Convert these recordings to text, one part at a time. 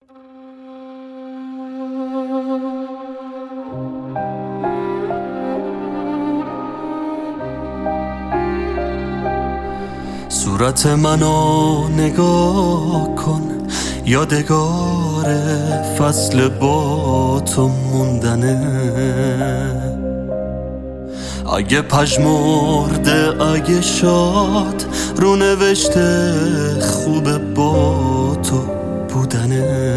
صورت منو نگاه کن، یادگار فصل با تو موندنه. اگه پژمرده اگه شاد، رو نوشته خوبه با تو بودنه.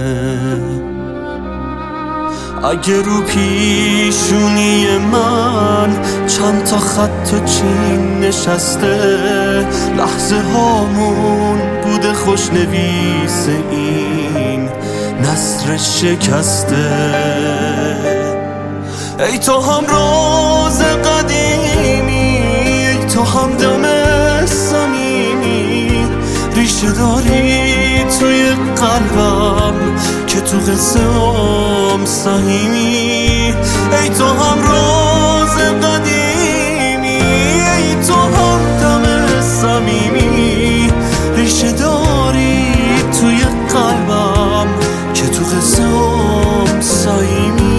اگه رو پیشونی من چند تا خط و چین نشسته، لحظه هامون بوده خوشنویس این نثر شکسته. ای تو هم راز قدیمی، ای تو هم دم صمیمی، ریشه داری توی قلبم که تو قصه هم سهیمی. ای تو هم راز قدیمی، ای تو هم دم صمیمی، ریشه داری توی قلبم که تو قصه هم سهیمی.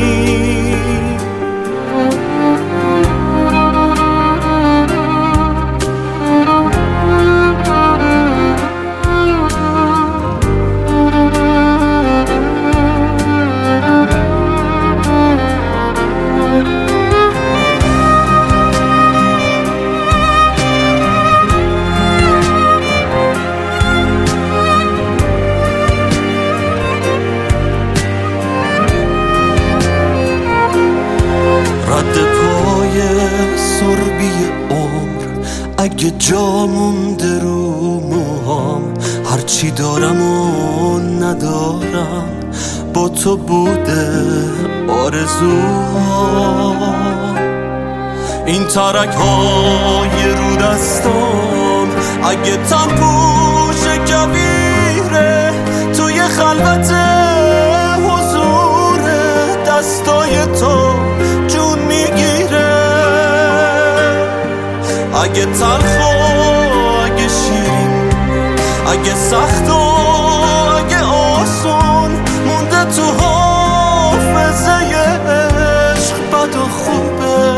رد پای سربی عمر اگه جا مونده رو موهام، هرچی دارم و ندارم با تو بوده آرزوهام. این ترک های رو دستام اگه تن پوش کبیره، توی خلوت حضور دستای تو جون میگیره. اگه تلخ و اگه شیرین، اگه سخت و اگه آسون، مونده تو حافظه عشق بد و خوبه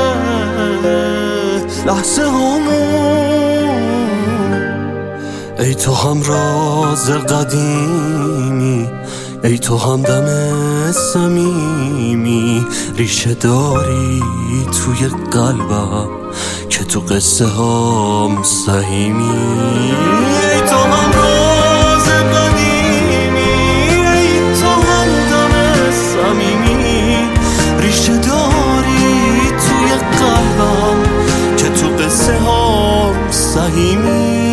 لحظه همون. ای تو هم راز قدیمی، ای تو هم دم صمیمی، ریشه داری توی قلبم که تو قصه هم سهیمی. ای تو هم راز قدیمی، ای تو هم دم صمیمی، ریشه داری توی قلبم که تو قصه هم سهیمی.